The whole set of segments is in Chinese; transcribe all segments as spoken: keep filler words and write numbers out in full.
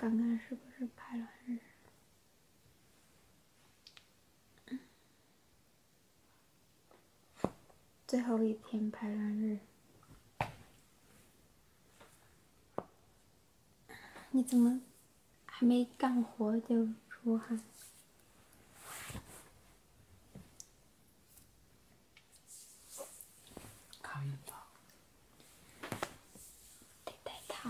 看看是不是排卵日。最后一天排卵日。你怎么还没干活就出汗？ 看不到。 得戴套。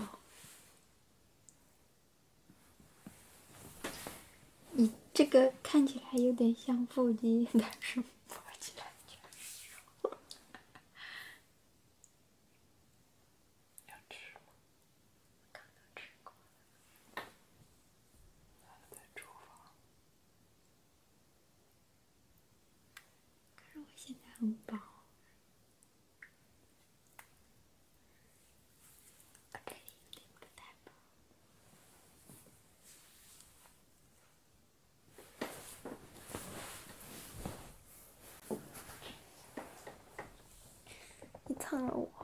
你这个看起来有点像腹肌，但是摸起来就是肉。 要吃吗？ 刚刚吃过。 在厨房。 可是我现在很饱。我这里有点不太饱。你蹭了我。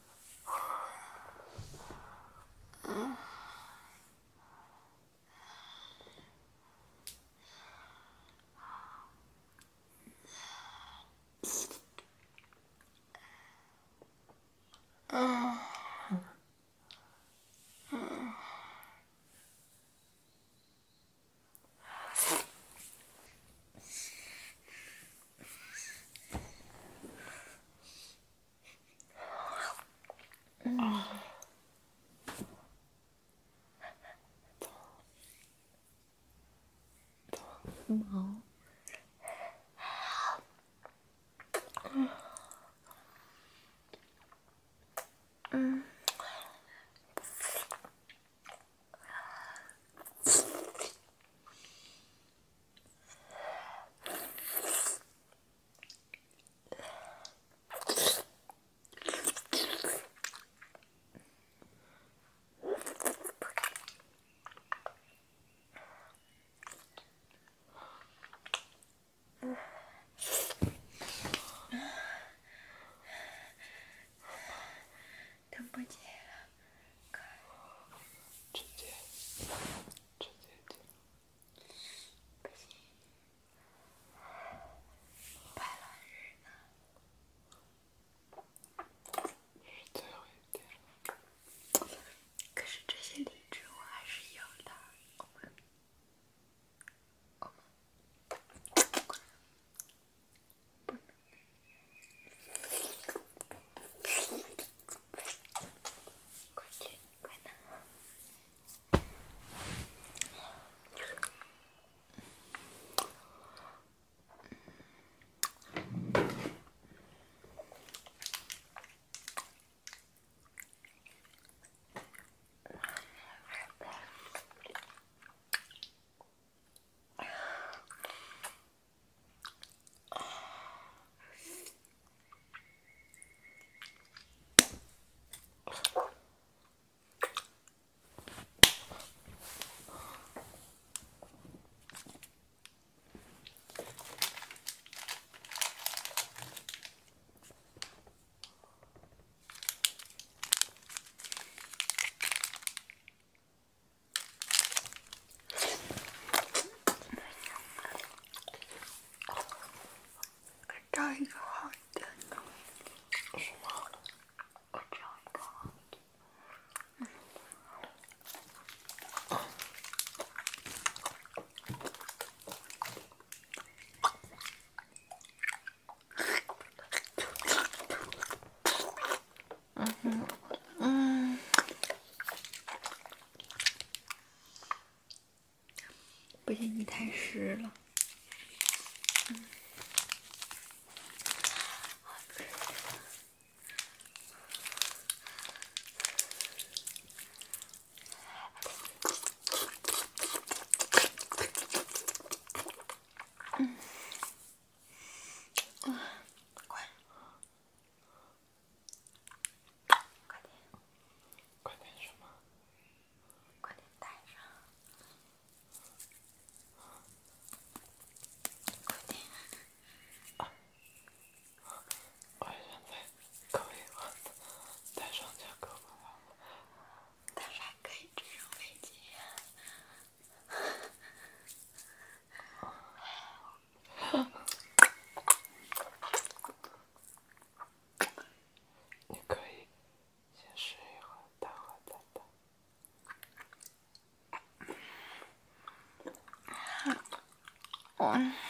嗯。嗯。嗯。嗯。毛。嗯。嗯。等不及了，快！ 直接，直接进。 不行，排卵日呢？ 是最后一天。 可是这些理智我还是有的。我们，我们不能。快去，快拿。找一个好一点的。 什么？ 我找一个好一点。嗯。嗯哼。嗯。不行，你太湿了。嗯。嗯。啊，快！快点！ 快点什么？ 快点戴上！快点！ 我。